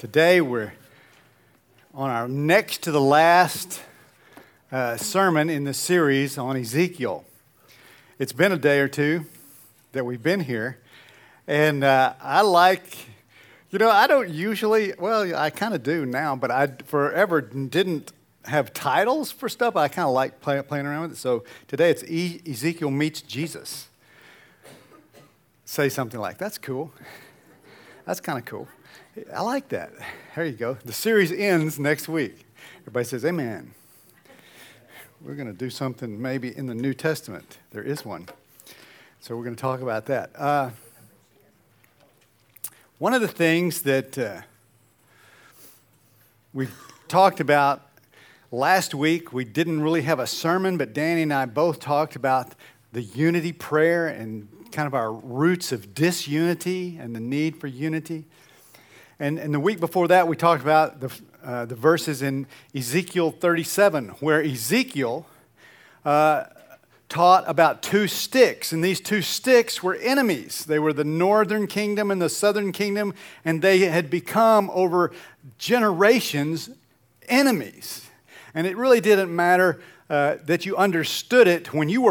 Today we're on our next to the last sermon in the series on Ezekiel. It's been a day or two that we've been here, and I don't usually, well, I kind of do now, but I forever didn't have titles for stuff. I kind of like playing around with it. So today it's Ezekiel meets Jesus. Say something like, that's cool. That's kind of cool. I like that. There you go. The series ends next week. Everybody says, amen. We're going to do something maybe in the New Testament. There is one. So we're going to talk about that. One of the things that we talked about last week, we didn't really have a sermon, but Danny and I both talked about the unity prayer and kind of our roots of disunity and the need for unity. And the week before that, we talked about the verses in Ezekiel 37, where Ezekiel taught about two sticks, and these two sticks were enemies. They were the northern kingdom and the southern kingdom, and they had become, over generations, enemies. And it really didn't matter that you understood it. When you were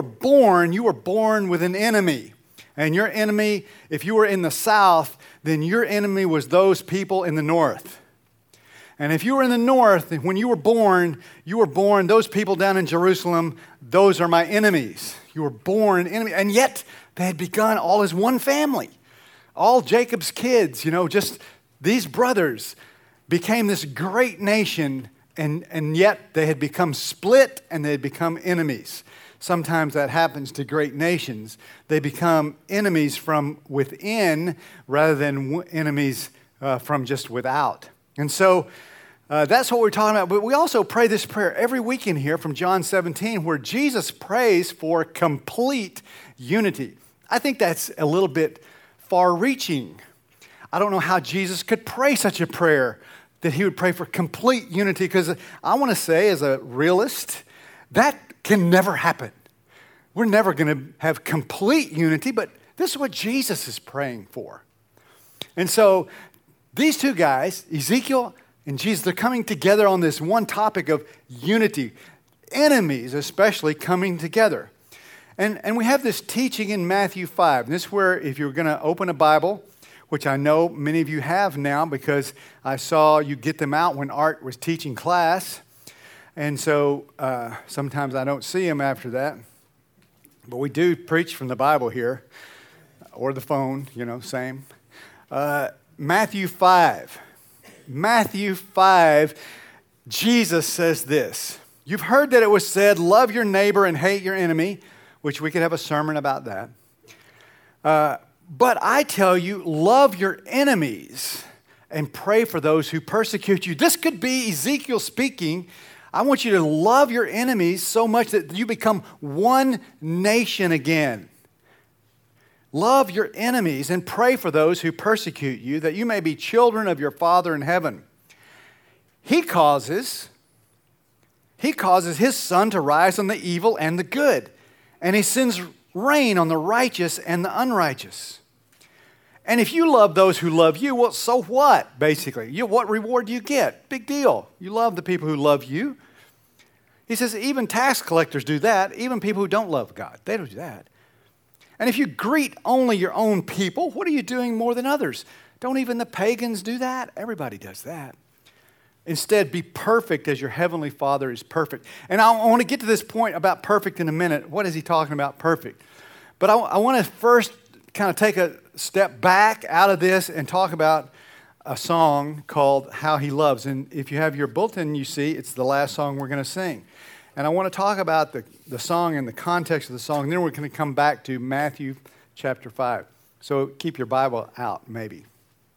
born with an enemy. And your enemy, if you were in the south, then your enemy was those people in the north. And if you were in the north, when you were born, those people down in Jerusalem, those are my enemies. You were born enemy. And yet, they had begun all as one family. All Jacob's kids, just these brothers became this great nation, and yet they had become split and they had become enemies. Sometimes that happens to great nations. They become enemies from within rather than enemies from just without. And so that's what we're talking about. But we also pray this prayer every week in here from John 17, where Jesus prays for complete unity. I think that's a little bit far-reaching. I don't know how Jesus could pray such a prayer, that he would pray for complete unity, because I want to say, as a realist, that can never happen. We're never going to have complete unity, but this is what Jesus is praying for. And so these two guys, Ezekiel and Jesus, they're coming together on this one topic of unity. Enemies especially coming together. And we have this teaching in Matthew 5. And this is where, if you're going to open a Bible, which I know many of you have now because I saw you get them out when Art was teaching class. And so sometimes I don't see them after that. But we do preach from the Bible here, or the phone, same. Matthew 5. Matthew 5, Jesus says this. You've heard that it was said, love your neighbor and hate your enemy, which we could have a sermon about that. But I tell you, love your enemies and pray for those who persecute you. This could be Ezekiel speaking. I want you to love your enemies so much that you become one nation again. Love your enemies and pray for those who persecute you, that you may be children of your Father in heaven. He causes his sun to rise on the evil and the good, and he sends rain on the righteous and the unrighteous. And if you love those who love you, well, so what, basically? What reward do you get? Big deal. You love the people who love you. He says even tax collectors do that, even people who don't love God. They don't do that. And if you greet only your own people, what are you doing more than others? Don't even the pagans do that? Everybody does that. Instead, be perfect as your heavenly Father is perfect. And I want to get to this point about perfect in a minute. What is he talking about, perfect? But I want to first kind of take a step back out of this and talk about a song called How He Loves. And if you have your bulletin, you see it's the last song we're going to sing. And I want to talk about the song and the context of the song. And then we're going to come back to Matthew chapter 5. So keep your Bible out, maybe.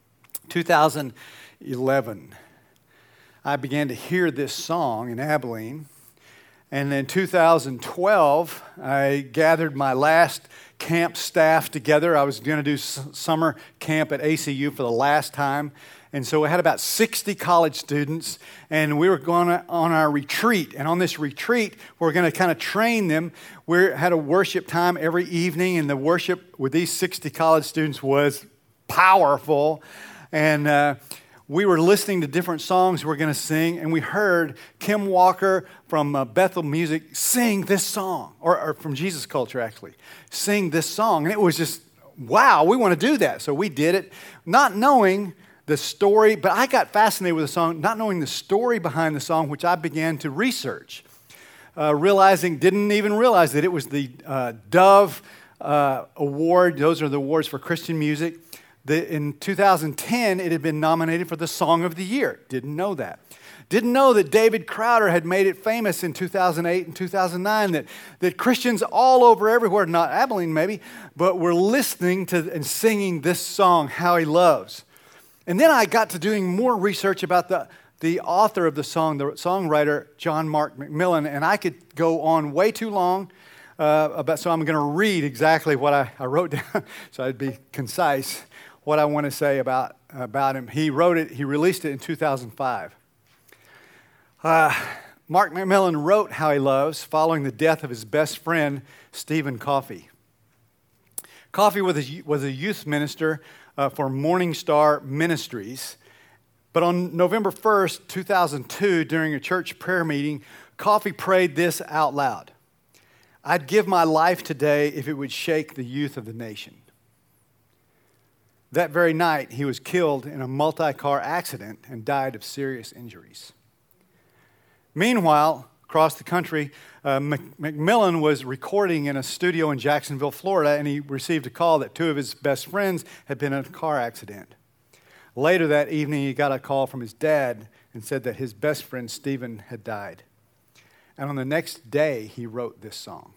2011, I began to hear this song in Abilene. And in 2012, I gathered my last camp staff together. I was going to do summer camp at ACU for the last time. And so we had about 60 college students, and we were going on our retreat. And on this retreat, we're going to kind of train them. We had a worship time every evening, and the worship with these 60 college students was powerful. And we were listening to different songs we're going to sing, and we heard Kim Walker from Bethel Music sing this song, or from Jesus Culture actually, sing this song. And it was just, wow, we want to do that. So we did it, not knowing the story, but I got fascinated with the song, not knowing the story behind the song, which I began to research, didn't even realize that it was the Dove Award. Those are the awards for Christian music. In 2010, it had been nominated for the Song of the Year. Didn't know that. Didn't know that David Crowder had made it famous in 2008 and 2009, that Christians all over everywhere, not Abilene maybe, but were listening to and singing this song, How He Loves. And then I got to doing more research about the author of the song, the songwriter, John Mark McMillan, and I could go on way too long so I'm going to read exactly what I wrote down, so I'd be concise, what I want to say about him. He released it in 2005. Mark McMillan wrote How He Loves following the death of his best friend, Stephen Coffey. Coffey was a youth minister for Morning Star Ministries. But on November 1st, 2002, during a church prayer meeting, Coffey prayed this out loud. I'd give my life today if it would shake the youth of the nation. That very night, he was killed in a multi-car accident and died of serious injuries. Meanwhile, across the country, McMillan was recording in a studio in Jacksonville, Florida, and he received a call that two of his best friends had been in a car accident. Later that evening, he got a call from his dad and said that his best friend, Stephen, had died. And on the next day, he wrote this song.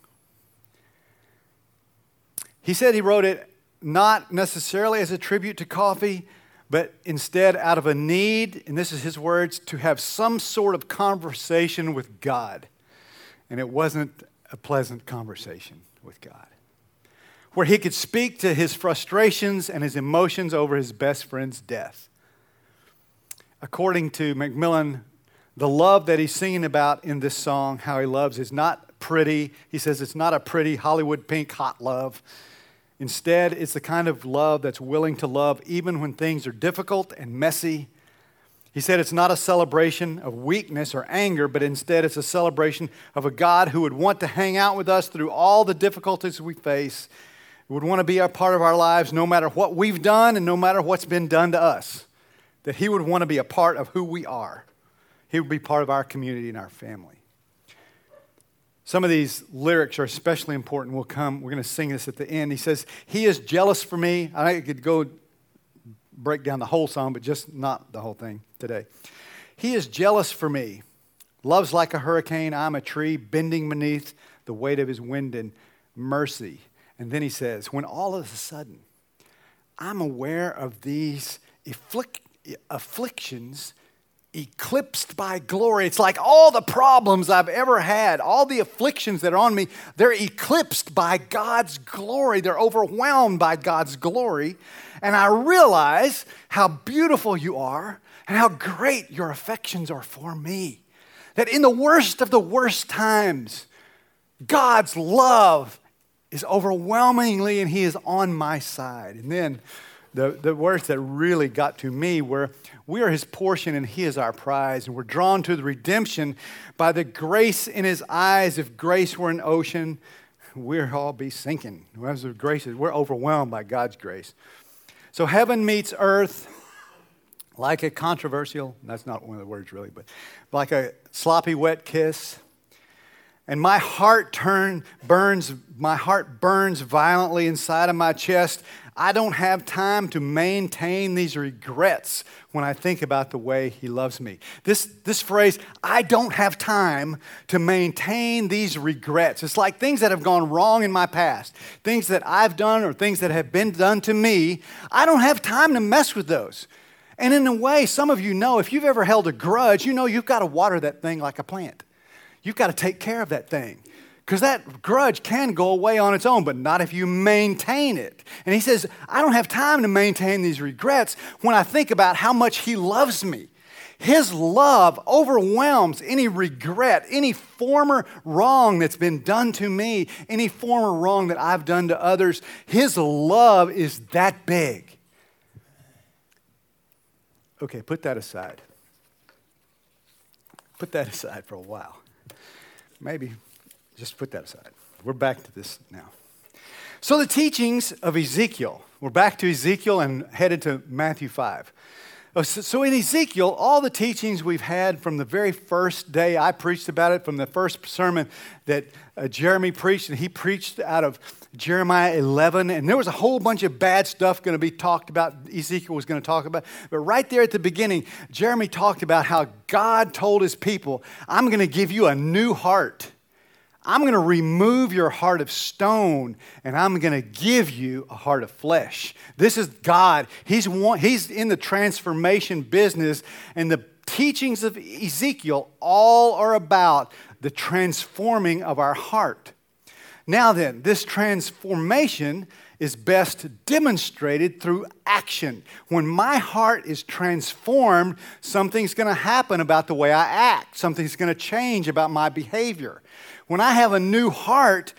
He said he wrote it not necessarily as a tribute to Coffey, but instead out of a need, and this is his words, to have some sort of conversation with God. And it wasn't a pleasant conversation with God, where he could speak to his frustrations and his emotions over his best friend's death. According to McMillan, the love that he's singing about in this song, How He Loves, is not pretty. He says it's not a pretty Hollywood pink hot love. Instead, it's the kind of love that's willing to love even when things are difficult and messy. He said it's not a celebration of weakness or anger, but instead it's a celebration of a God who would want to hang out with us through all the difficulties we face, who would want to be a part of our lives no matter what we've done and no matter what's been done to us, that he would want to be a part of who we are. He would be part of our community and our family. Some of these lyrics are especially important. We're going to sing this at the end. He says, he is jealous for me. I could go break down the whole song, but just not the whole thing today. He is jealous for me. Loves like a hurricane. I'm a tree bending beneath the weight of his wind and mercy. And then he says, when all of a sudden I'm aware of these afflictions eclipsed by glory. It's like all the problems I've ever had, all the afflictions that are on me, they're eclipsed by God's glory. They're overwhelmed by God's glory. And I realize how beautiful you are and how great your affections are for me. That in the worst of the worst times, God's love is overwhelmingly, and he is on my side. And then the words that really got to me were, we are his portion and he is our prize. And we're drawn to the redemption by the grace in his eyes. If grace were an ocean, we'd all be sinking. We're overwhelmed by God's grace. So heaven meets earth like a controversial, that's not one of the words really, but like a sloppy wet kiss. And my heart burns violently inside of my chest. I don't have time to maintain these regrets when I think about the way he loves me. This phrase, I don't have time to maintain these regrets. It's like things that have gone wrong in my past, things that I've done or things that have been done to me. I don't have time to mess with those. And in a way, some of you know, if you've ever held a grudge, you know you've got to water that thing like a plant. You've got to take care of that thing. Because that grudge can go away on its own, but not if you maintain it. And he says, I don't have time to maintain these regrets when I think about how much he loves me. His love overwhelms any regret, any former wrong that's been done to me, any former wrong that I've done to others. His love is that big. Okay, put that aside. Put that aside for a while. Maybe just put that aside. We're back to this now. So the teachings of Ezekiel. We're back to Ezekiel and headed to Matthew 5. So in Ezekiel, all the teachings we've had from the very first day I preached about it, from the first sermon that Jeremy preached, and he preached out of Jeremiah 11, and there was a whole bunch of bad stuff going to be talked about, Ezekiel was going to talk about. But right there at the beginning, Jeremy talked about how God told his people, I'm going to give you a new heart. I'm going to remove your heart of stone, and I'm going to give you a heart of flesh. This is God. He's in the transformation business, and the teachings of Ezekiel all are about the transforming of our heart. Now then, this transformation is best demonstrated through action. When my heart is transformed, something's going to happen about the way I act. Something's going to change about my behavior. When I have a new heart,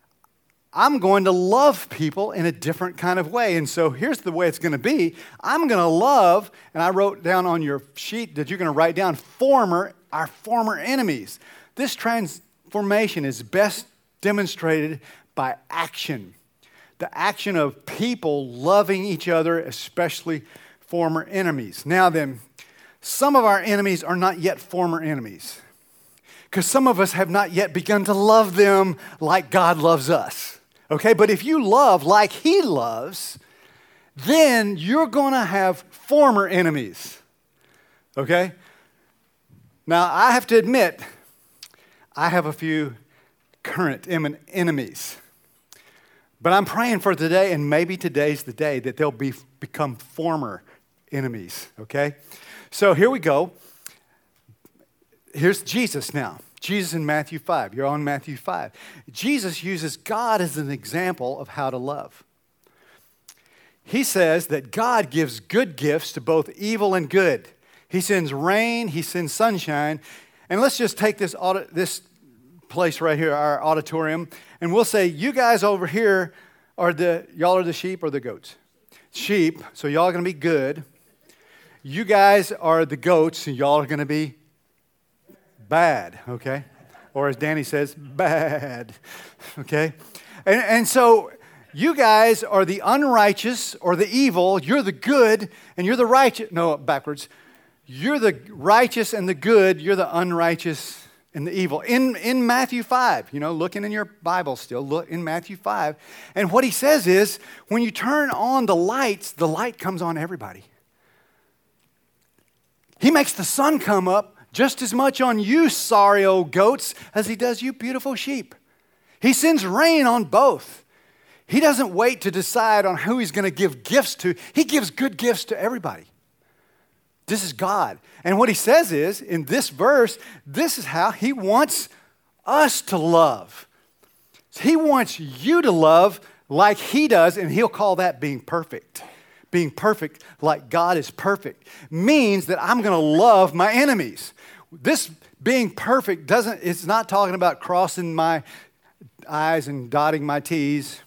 I'm going to love people in a different kind of way. And so here's the way it's going to be. I'm going to love, and I wrote down on your sheet that you're going to write down, our former enemies. This transformation is best demonstrated by action. The action of people loving each other, especially former enemies. Now then, some of our enemies are not yet former enemies, because some of us have not yet begun to love them like God loves us. Okay, but if you love like He loves, then you're going to have former enemies. Okay? Now, I have to admit, I have a few current enemies. But I'm praying for today, and maybe today's the day that they'll become former enemies. Okay? So here we go. Here's Jesus now. Jesus in Matthew 5. You're on Matthew 5. Jesus uses God as an example of how to love. He says that God gives good gifts to both evil and good. He sends rain, He sends sunshine. And let's just take this place right here, our auditorium, and we'll say, you guys over here y'all are the sheep or the goats? Sheep, so y'all are going to be good. You guys are the goats, and y'all are going to be bad, okay? Or as Danny says, bad, okay? And so you guys are the unrighteous or the evil. You're the good, and you're the righteous. No, backwards. You're the righteous and the good. You're the unrighteous and the evil. In Matthew 5, looking in your Bible still, look in Matthew 5. And what he says is, when you turn on the lights, the light comes on everybody. He makes the sun come up just as much on you sorry old goats as He does you beautiful sheep. He sends rain on both. He doesn't wait to decide on who He's going to give gifts to. He gives good gifts to everybody. This is God. And what He says is, in this verse, this is how He wants us to love. He wants you to love like He does, and He'll call that being perfect. Being perfect like God is perfect means that I'm going to love my enemies. This being perfect it's not talking about crossing my I's and dotting my T's.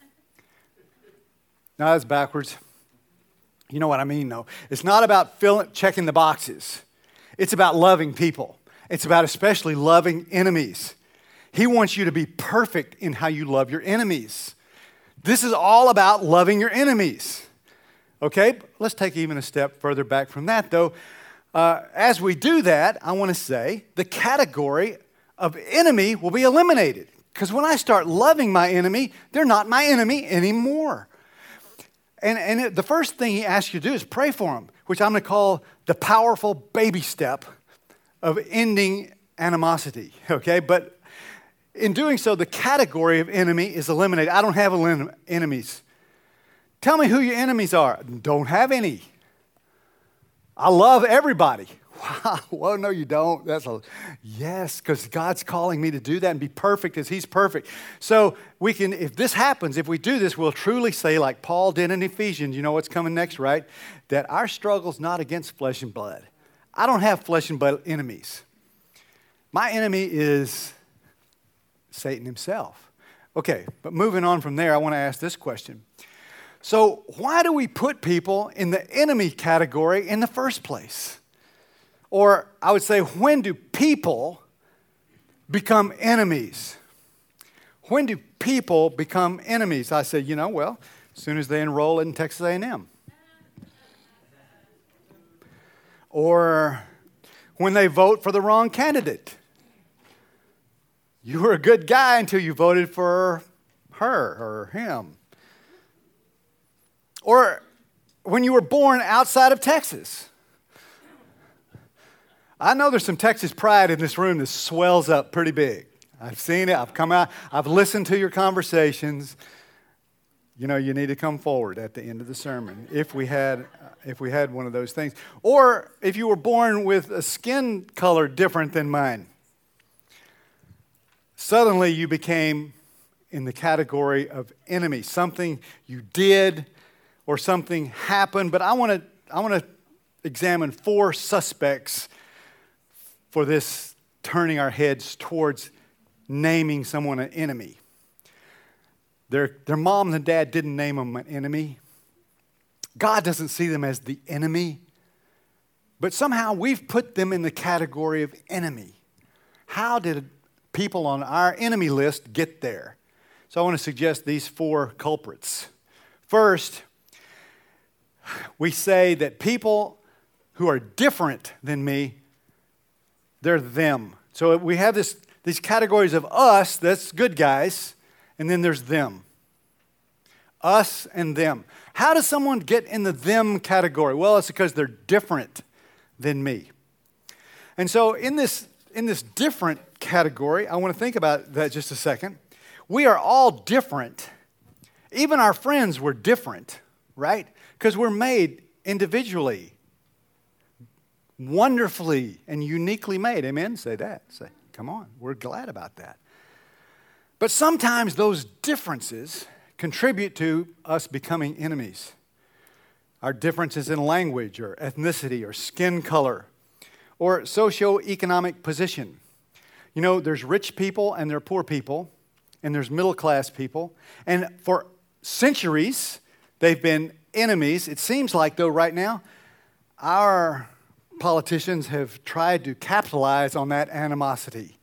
No, that's backwards. You know what I mean, though. It's not about checking the boxes. It's about loving people. It's about especially loving enemies. He wants you to be perfect in how you love your enemies. This is all about loving your enemies. Okay, let's take even a step further back from that, though. As we do that, I want to say the category of enemy will be eliminated. Because when I start loving my enemy, they're not my enemy anymore. And the first thing He asks you to do is pray for them, which I'm going to call the powerful baby step of ending animosity. Okay, but in doing so, the category of enemy is eliminated. I don't have enemies. Tell me who your enemies are. Don't have any. I love everybody. Wow. Well, no, you don't. Yes, because God's calling me to do that and be perfect as He's perfect. So we can, if this happens, if we do this, we'll truly say, like Paul did in Ephesians, you know what's coming next, right? That our struggle's not against flesh and blood. I don't have flesh and blood enemies. My enemy is Satan himself. Okay, but moving on from there, I want to ask this question. So why do we put people in the enemy category in the first place? Or I would say, when do people become enemies? When do people become enemies? I say, well, as soon as they enroll in Texas A&M. Or when they vote for the wrong candidate. You were a good guy until you voted for her or him. Or when you were born outside of Texas. I know there's some Texas pride in this room that swells up pretty big. I've seen it. I've come out. I've listened to your conversations. You need to come forward at the end of the sermon if we had one of those things. Or if you were born with a skin color different than mine. Suddenly you became in the category of enemy. Something you did or something happened. But I want to examine 4 suspects for this turning our heads towards naming someone an enemy. Their mom and dad didn't name them an enemy. God doesn't see them as the enemy. But somehow we've put them in the category of enemy. How did people on our enemy list get there? So I want to suggest these 4 culprits. First, we say that people who are different than me, they're them. So we have these categories of us, that's good guys, and then there's them. Us and them. How does someone get in the them category? Well, it's because they're different than me. And so in this different category, I want to think about that just a second. We are all different. Even our friends were different, right? Because we're made individually, wonderfully and uniquely made. Amen? Say that. Say, come on. We're glad about that. But sometimes those differences contribute to us becoming enemies. Our differences in language or ethnicity or skin color or socioeconomic position. There's rich people and there are poor people, and there's middle class people. And for centuries, they've been enemies. It seems like, though, right now, our politicians have tried to capitalize on that animosity.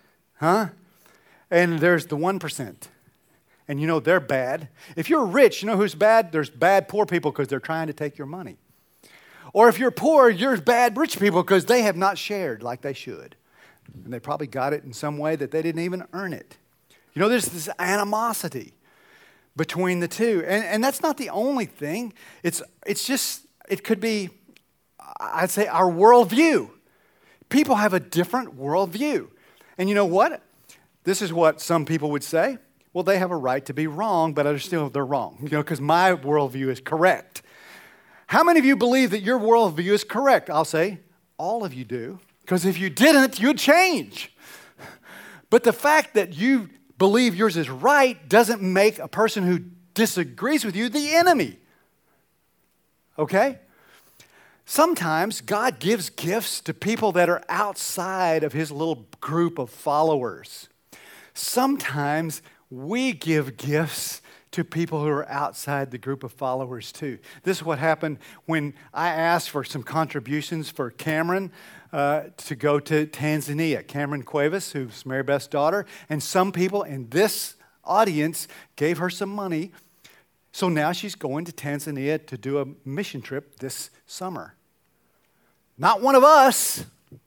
And there's the 1%. And they're bad. If you're rich, you know who's bad? There's bad poor people because they're trying to take your money. Or if you're poor, you're bad rich people because they have not shared like they should. And they probably got it in some way that they didn't even earn it. There's this animosity between the two. And that's not the only thing. It's just, it could be, I'd say, our worldview. People have a different worldview. And you know what? This is what some people would say. Well, they have a right to be wrong, but they're wrong, because my worldview is correct. How many of you believe that your worldview is correct? I'll say, all of you do, because if you didn't, you'd change. But the fact that you believe yours is right doesn't make a person who disagrees with you the enemy. Okay? Sometimes God gives gifts to people that are outside of his little group of followers. Sometimes we give gifts to people who are outside the group of followers too. This is what happened when I asked for some contributions for Cameron to go to Tanzania. Cameron Cuevas, who's Mary Beth's daughter, and some people in this audience gave her some money. So now she's going to Tanzania to do a mission trip this summer. Not one of us,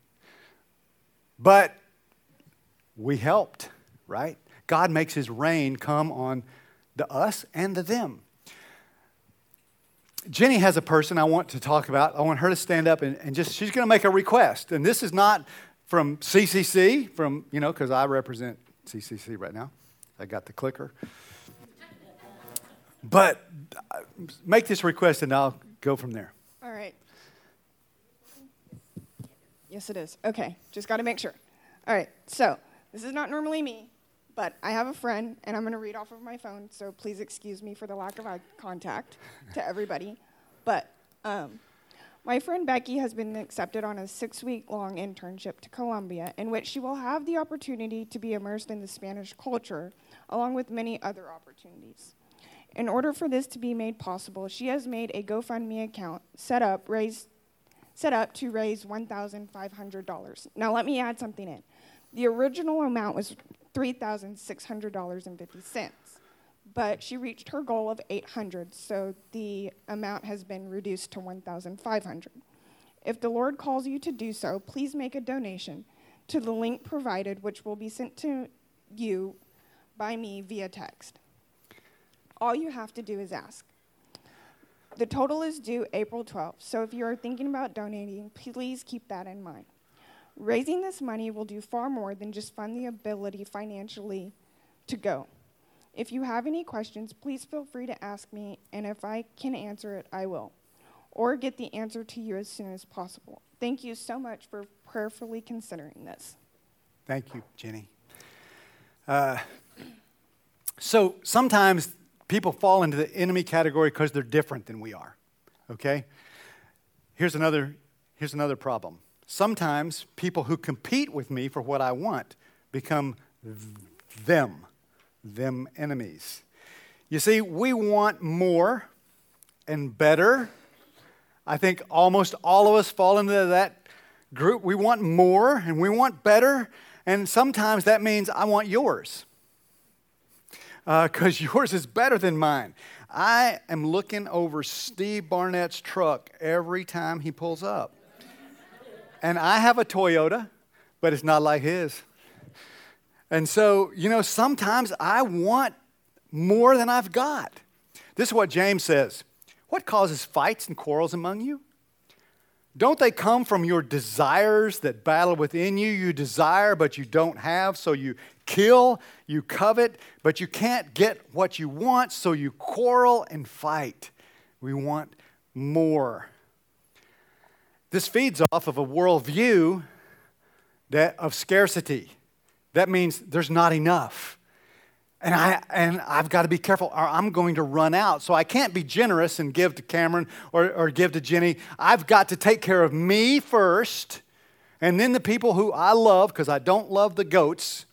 but we helped, right? God makes his rain come on the us and the them. Jenny has a person I want to talk about. I want her to stand up and she's going to make a request. And this is not from CCC, because I represent CCC right now. I got the clicker. But make this request and I'll go from there. All right. Yes, it is. Okay, just got to make sure. All right, so this is not normally me, but I have a friend, and I'm going to read off of my phone, so please excuse me for the lack of eye contact to everybody. But my friend Becky has been accepted on a 6-week-long internship to Colombia, in which she will have the opportunity to be immersed in the Spanish culture, along with many other opportunities. In order for this to be made possible, she has made a GoFundMe account set up to raise $1,500. Now let me add something in. The original amount was $3,600.50, but she reached her goal of $800, so the amount has been reduced to $1,500. If the Lord calls you to do so, please make a donation to the link provided, which will be sent to you by me via text. All you have to do is ask. The total is due April 12th, so if you are thinking about donating, please keep that in mind. Raising this money will do far more than just fund the ability financially to go. If you have any questions, please feel free to ask me, and if I can answer it, I will, or get the answer to you as soon as possible. Thank you so much for prayerfully considering this. Thank you, Jenny. So sometimes people fall into the enemy category because they're different than we are, okay? Here's another problem. Sometimes people who compete with me for what I want become them enemies. You see, we want more and better. I think almost all of us fall into that group. We want more and we want better, and sometimes that means I want yours because yours is better than mine. I am looking over Steve Barnett's truck every time he pulls up. And I have a Toyota, but it's not like his. And so, sometimes I want more than I've got. This is what James says. What causes fights and quarrels among you? Don't they come from your desires that battle within you? You desire, but you don't have, so you kill, you covet, but you can't get what you want, so you quarrel and fight. We want more. This feeds off of a worldview of scarcity. That means there's not enough. And I've got to be careful or I'm going to run out. So I can't be generous and give to Cameron or give to Jenny. I've got to take care of me first and then the people who I love, because I don't love the goats.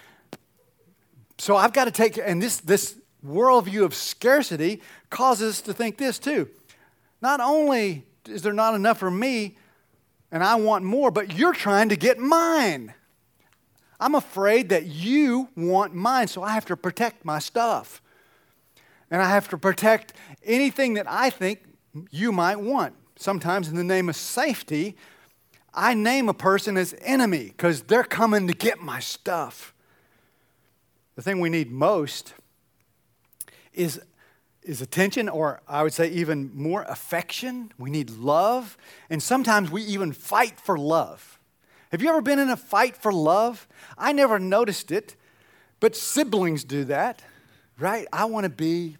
So I've got to take, and this worldview of scarcity causes us to think this too. Not only is there not enough for me and I want more, but you're trying to get mine. I'm afraid that you want mine, so I have to protect my stuff. And I have to protect anything that I think you might want. Sometimes in the name of safety, I name a person as enemy because they're coming to get my stuff. The thing we need most is attention, or I would say even more affection. We need love, and sometimes we even fight for love. Have you ever been in a fight for love? I never noticed it, but siblings do that, right? I want to be.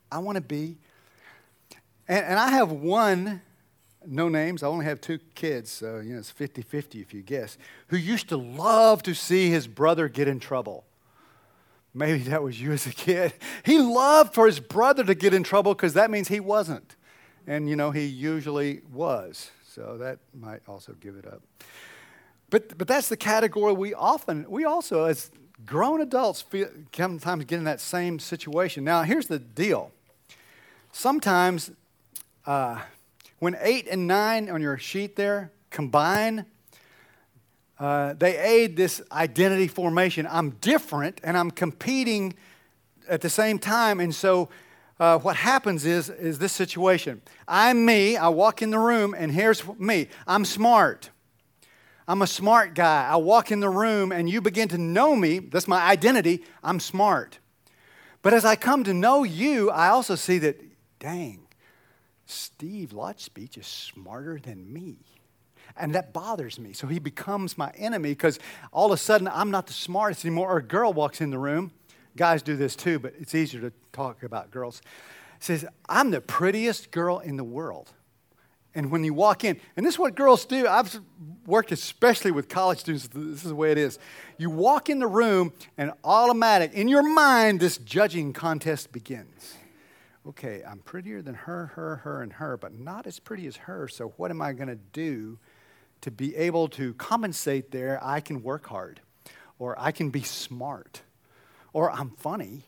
And I have one, no names, I only have 2 kids, so it's 50-50 if you guess, who used to love to see his brother get in trouble. Maybe that was you as a kid. He loved for his brother to get in trouble because that means he wasn't. And, he usually was. So that might also give it up. But that's the category we also, as grown adults, sometimes get in that same situation. Now, here's the deal. Sometimes when 8 and 9 on your sheet there combine, they aid this identity formation. I'm different, and I'm competing at the same time. And so what happens is this situation. I'm me. I walk in the room, and here's me. I'm smart. I'm a smart guy. I walk in the room, and you begin to know me. That's my identity. I'm smart. But as I come to know you, I also see that, dang, Steve Lotchspeech is smarter than me. And that bothers me. So he becomes my enemy because all of a sudden I'm not the smartest anymore. Or a girl walks in the room. Guys do this too, but it's easier to talk about girls. Says, I'm the prettiest girl in the world. And when you walk in, and this is what girls do. I've worked especially with college students. This is the way it is. You walk in the room and automatic, in your mind, this judging contest begins. Okay, I'm prettier than her, and her, but not as pretty as her. So what am I going to do to be able to compensate there? I can work hard, or I can be smart, or I'm funny,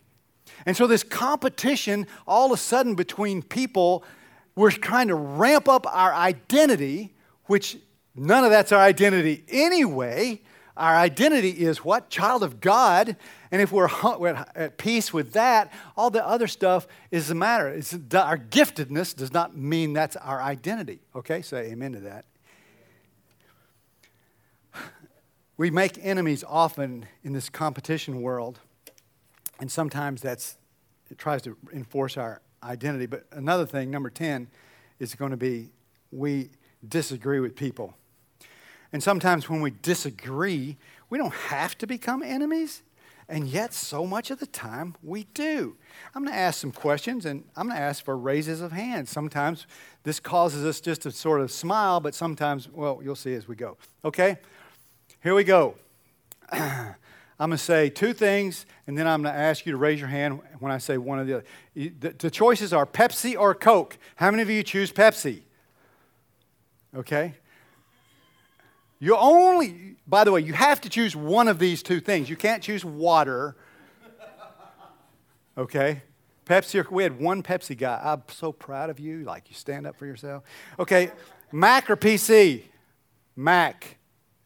And so this competition all of a sudden between people, we're trying to ramp up our identity, which none of that's our identity anyway. Our identity is what? Child of God. And if we're at peace with that, all the other stuff is the matter. Our giftedness does not mean that's our identity. Okay, say amen to that. We make enemies often in this competition world. And sometimes it tries to enforce our identity. But another thing, number 10, is going to be we disagree with people. And sometimes when we disagree, we don't have to become enemies. And yet, so much of the time, we do. I'm going to ask some questions, and I'm going to ask for raises of hands. Sometimes this causes us just to sort of smile, but sometimes, well, you'll see as we go. Okay? Here we go. I'm going to say two things, and then I'm going to ask you to raise your hand when I say one or the other. The choices are Pepsi or Coke. How many of you choose Pepsi? Okay? By the way, you have to choose one of these two things. You can't choose water. Okay? Pepsi, we had one Pepsi guy. I'm so proud of you. Like, you stand up for yourself. Okay, Mac or PC? Mac.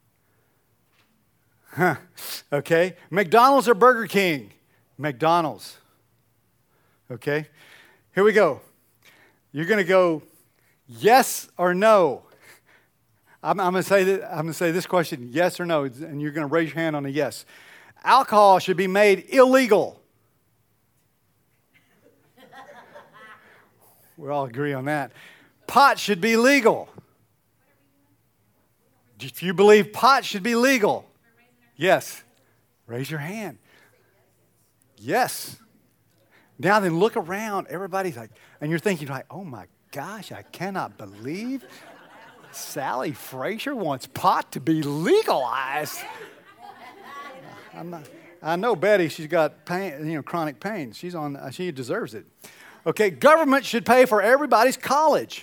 Huh. Okay. McDonald's or Burger King? McDonald's. Okay. Here we go. You're going to go yes or no. I'm going to say this question, yes or no, and you're going to raise your hand on a yes. Alcohol should be made illegal. We all agree on that. Pot should be legal. If you believe pot should be legal, yes. Raise your hand. Yes. Now then, look around. Everybody's like, and you're thinking like, oh my gosh, I cannot believe Sally Frazier wants pot to be legalized. I know Betty. She's got pain, chronic pain. She deserves it. Okay, government should pay for everybody's college.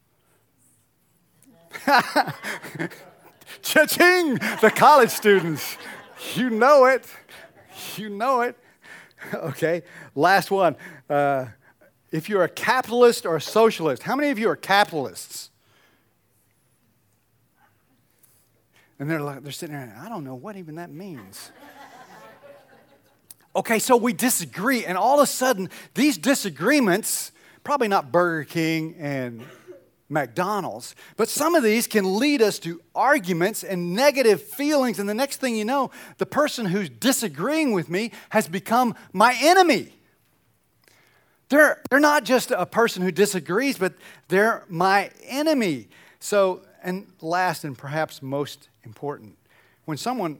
Cha-ching! The college students. You know it. You know it. Okay, last one. If you're a capitalist or a socialist, how many of you are capitalists? And they're sitting there, I don't know what even that means. Okay, so we disagree, and all of a sudden, these disagreements, probably not Burger King and McDonald's, but some of these can lead us to arguments and negative feelings, and the next thing you know, the person who's disagreeing with me has become my enemy. They're not just a person who disagrees, but they're my enemy. So, and last and perhaps most important, when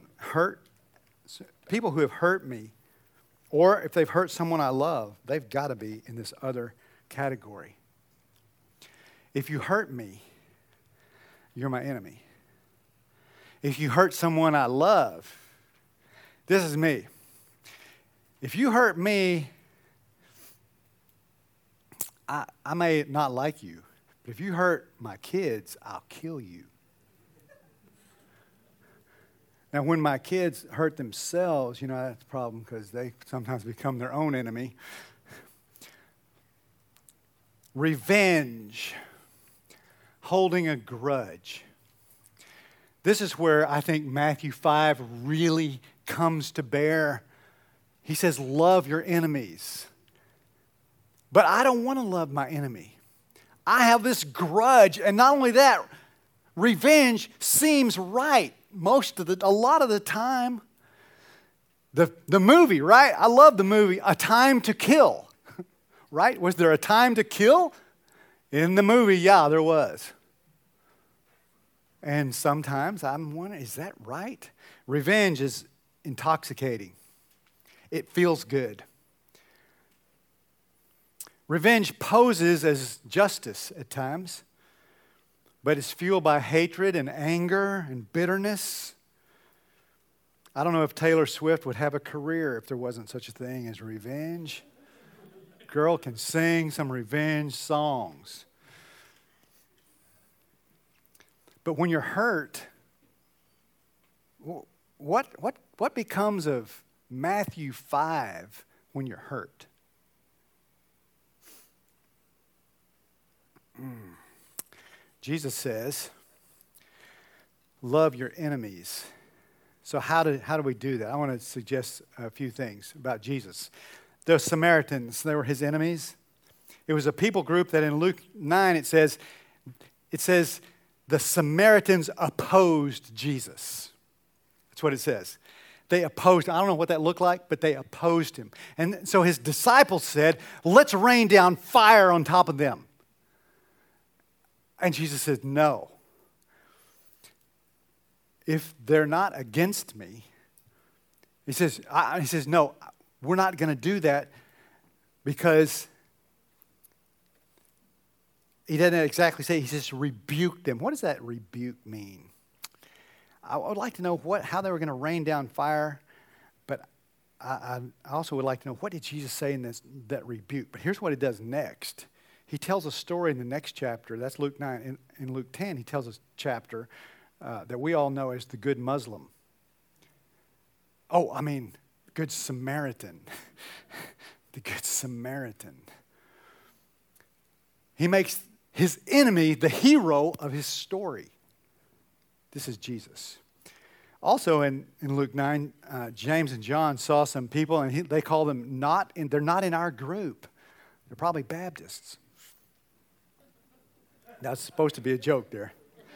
people who have hurt me, or if they've hurt someone I love, they've got to be in this other category. If you hurt me, you're my enemy. If you hurt someone I love, this is me. If you hurt me, I may not like you, but if you hurt my kids, I'll kill you. Now, when my kids hurt themselves, that's a problem because they sometimes become their own enemy. Revenge. Holding a grudge. This is where I think Matthew 5 really comes to bear. He says, love your enemies. But I don't want to love my enemy. I have this grudge, and not only that, revenge seems right a lot of the time. The movie, right? I love the movie, A Time to Kill, right? Was there a time to kill? In the movie, yeah, there was. And sometimes I'm wondering, is that right? Revenge is intoxicating. It feels good. Revenge poses as justice at times, but it's fueled by hatred and anger and bitterness. I don't know if Taylor Swift would have a career if there wasn't such a thing as revenge. Girl can sing some revenge songs. But when you're hurt, what becomes of Matthew 5 when you're hurt. Jesus says, love your enemies. So how do we do that? I want to suggest a few things about Jesus. The Samaritans, they were his enemies. It was a people group that in Luke 9 it says the Samaritans opposed Jesus. That's what it says. They opposed him. I don't know what that looked like, but they opposed him. And so his disciples said, let's rain down fire on top of them. And Jesus said, no. If they're not against me, he says, no, we're not going to do that, because he doesn't exactly say, he says rebuke them. What does that rebuke mean? I would like to know how they were going to rain down fire, but I also would like to know, what did Jesus say in that rebuke? But here's what he does next. He tells a story in the next chapter. That's Luke 9. In Luke 10, he tells a chapter that we all know as the Good Muslim. Good Samaritan. The Good Samaritan. He makes his enemy the hero of his story. This is Jesus. Also in Luke 9, James and John saw some people, and they call them they're not in our group. They're probably Baptists. That's supposed to be a joke there.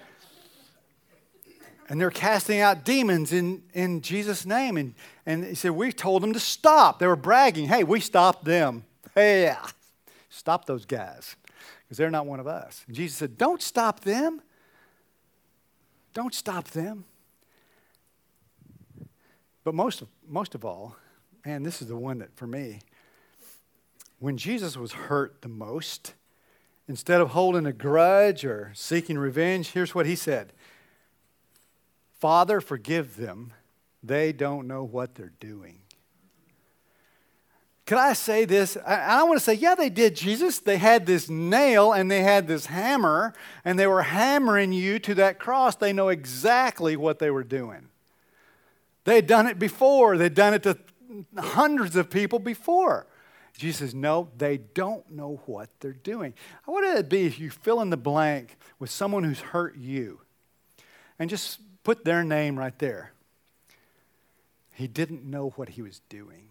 And they're casting out demons in Jesus' name. And he said, we told them to stop. They were bragging. Hey, we stopped them. Hey, stop those guys, because they're not one of us. And Jesus said, don't stop them. Don't stop them. But most of all, man, this is the one that for me, when Jesus was hurt the most, instead of holding a grudge or seeking revenge, here's what he said. Father, forgive them. They don't know what they're doing. Could I say this? I want to say, yeah, they did, Jesus. They had this nail and they had this hammer, and they were hammering you to that cross. They know exactly what they were doing. They had done it before. They'd done it to hundreds of people before. Jesus says, no, they don't know what they're doing. What would it be if you fill in the blank with someone who's hurt you and just put their name right there? He didn't know what he was doing.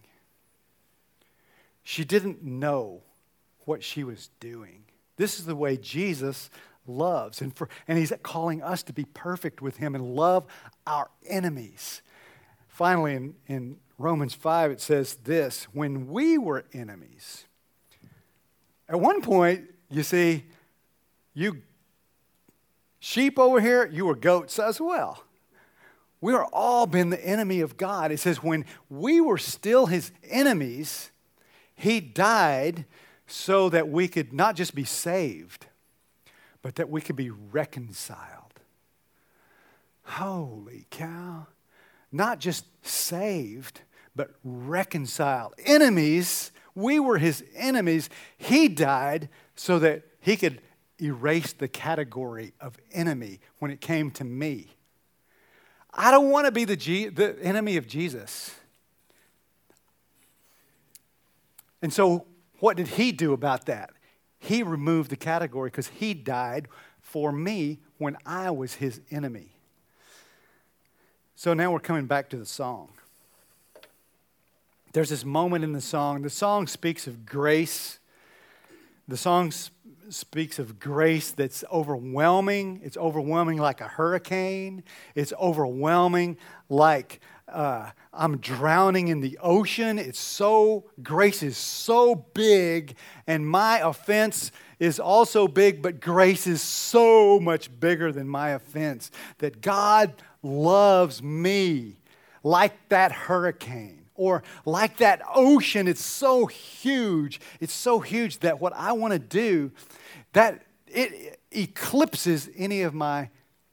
She didn't know what she was doing. This is the way Jesus loves. And he's calling us to be perfect with him and love our enemies. Finally, in Romans 5, it says this: when we were enemies. At one point, you see, you sheep over here, you were goats as well. We are all been the enemy of God. It says when we were still his enemies, he died so that we could not just be saved, but that we could be reconciled. Holy cow. Not just saved, but reconciled. Enemies, we were his enemies. He died so that he could erase the category of enemy when it came to me. I don't want to be the enemy of Jesus. And so what did he do about that? He removed the category because he died for me when I was his enemy. So now we're coming back to the song. There's this moment in the song. The song speaks of grace. The song speaks of grace that's overwhelming. It's overwhelming like a hurricane. It's overwhelming like I'm drowning in the ocean. Grace is so big, and my offense is also big, but grace is so much bigger than my offense, that God loves me like that hurricane or like that ocean. It's so huge. It's so huge that what I want to do, that it eclipses any of my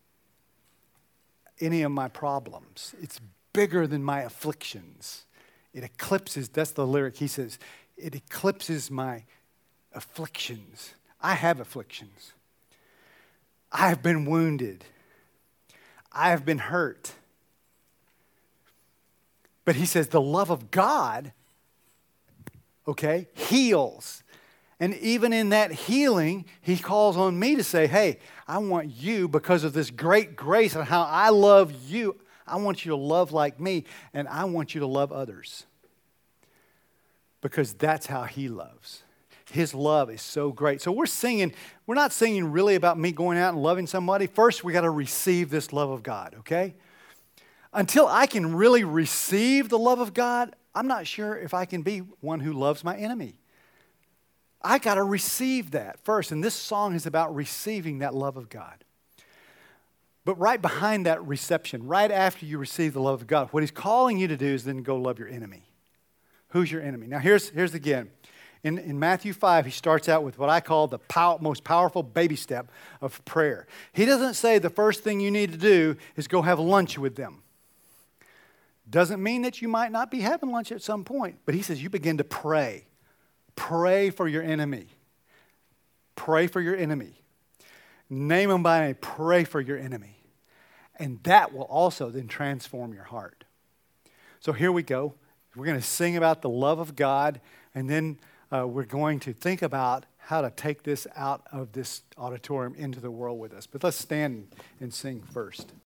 problems. It's bigger than my afflictions. It eclipses, that's the lyric. He says, it eclipses my afflictions. I have afflictions. I have been wounded. I have been hurt. But he says the love of God okay? Heals. And even in that healing, he calls on me to say, hey, I want you, because of this great grace and how I love you, I want you to love like me, and I want you to love others. Because that's how he loves. His love is so great. So we're not singing really about me going out and loving somebody. First, we got to receive this love of God, okay? Until I can really receive the love of God, I'm not sure if I can be one who loves my enemy. I got to receive that first. And this song is about receiving that love of God. But right behind that reception, right after you receive the love of God, what he's calling you to do is then go love your enemy. Who's your enemy? Now here's again. In Matthew 5, he starts out with what I call the most powerful baby step of prayer. He doesn't say the first thing you need to do is go have lunch with them. Doesn't mean that you might not be having lunch at some point, but he says you begin to pray. Pray for your enemy. Pray for your enemy. Name them by name. Pray for your enemy. And that will also then transform your heart. So here we go. We're going to sing about the love of God, and then we're going to think about how to take this out of this auditorium into the world with us. But let's stand and sing first.